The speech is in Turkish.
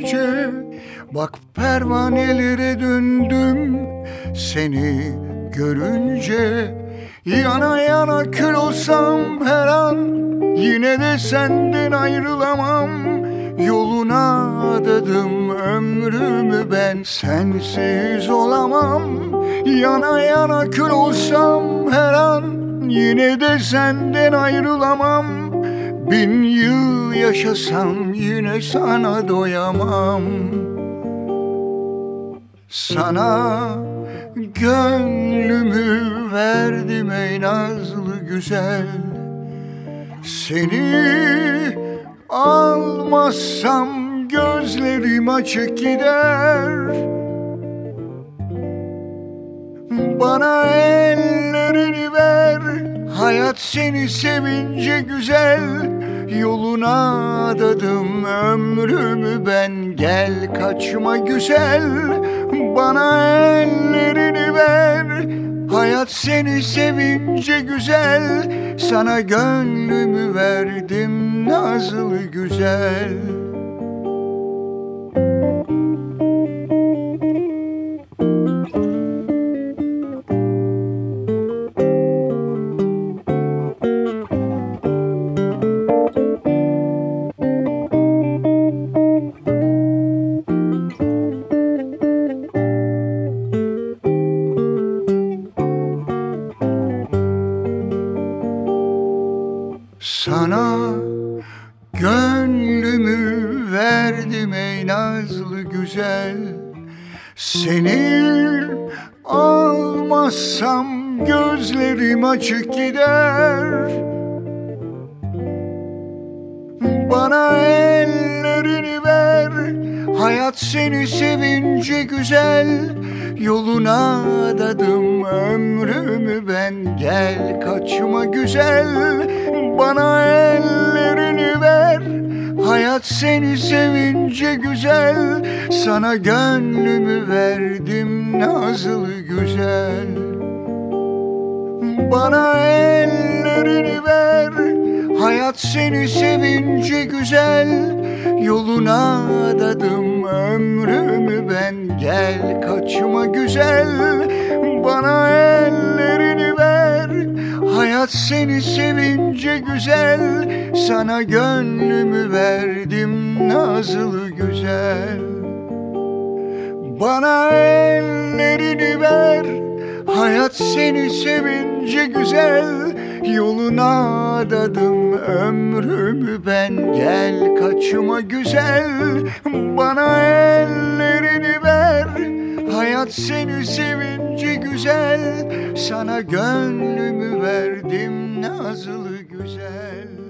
gece. Bak pervanelere döndüm seni görünce. Yana yana kül olsam her an, yine de senden ayrılamam. Yoluna adadım ömrümü, ben sensiz olamam. Yana yana kül olsam her an, yine de senden ayrılamam. 1000 yıl yaşasam yine sana doyamam. Sana gönlümü verdim ey nazlı güzel. Seni almazsam gözlerim açık gider. Bana ellerini ver, hayat seni sevince güzel. Yoluna adadım ömrümü ben, gel kaçma güzel. Bana ellerini ver, hayat seni sevince güzel. Sana gönlümü verdim nazlı güzel. Sana gönlümü verdim ey nazlı güzel. Seni almazsam gözlerim açık gider. Bana ellerini ver, hayat seni sevince güzel. Yoluna adadım ömrümü ben, gel kaçma güzel. Bana ellerini ver, hayat seni sevince güzel. Sana gönlümü verdim nazlı güzel. Bana ellerini ver, hayat seni sevince güzel. Yoluna adadım ömrümü ben, gel kaçma güzel. Bana ellerini ver, hayat seni sevince güzel. Sana gönlümü verdim nazlı güzel. Bana ellerini ver, hayat seni sevince güzel. Yoluna adadım ömrümü ben, gel kaçma güzel. Bana ellerini ver, hayat seni sevince güzel. Sana gönlümü verdim nazlı güzel.